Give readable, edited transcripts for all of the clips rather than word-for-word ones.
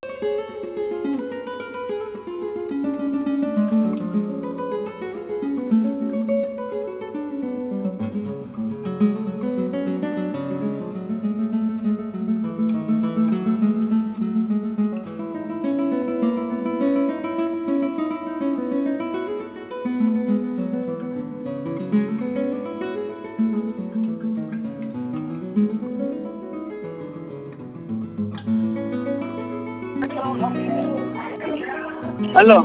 Hello,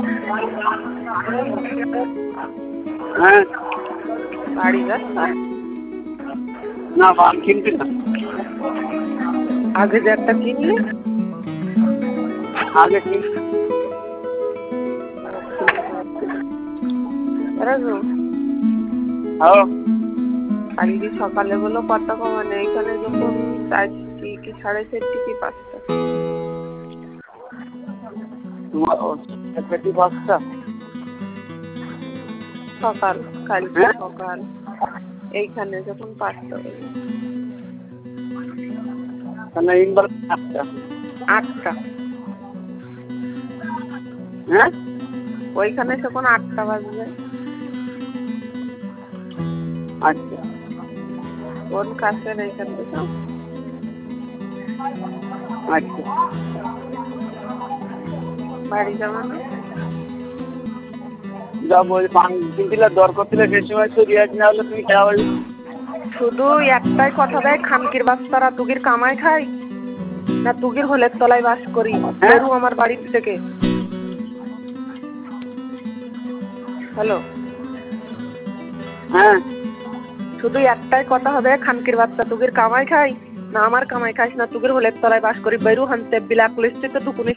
হ্যাঁ বাড়ি যাচ্ছ? না, বাল কিনতে না। আগে যে একটা কিনলে? আগে কিন। কালকে সকালে বলো কত কমানে, এইখানে যখন 4টি কি 4:30 কি 5টা। তোমার পেটি 5টা সকাল, কালকে সকাল এইখানে যখন 5টা বাজে। তাহলে ইনবার 8টা। 8টা। হ্যাঁ, ওইখানে যখন 8টা বাজবে। আচ্ছা, কোন কাছের এইখান থেকে? আচ্ছা, বাড়ি যাবে না? যাবো। পান কিনছিল, দর করছিল, সে সময় তো রিয়াজ না হলে তুমি খেলা বলবে। শুধু একটাই কথা দেয়, খানকির বাচ্চারা তুগির কামাই খাই না তুগির হোলের তলায় বাস করি, বেরু আমার বাড়ির থেকে। হ্যালো, হ্যাঁ, শুধু একটাই কথা হবে, খানকির বাচ্চা তুগির কামাই খাই না আমার কামাই খাইস না তুগির হোলের তলায় বাস করি, বেরু হানতে বিলাক লিস্টিতে তুকুনি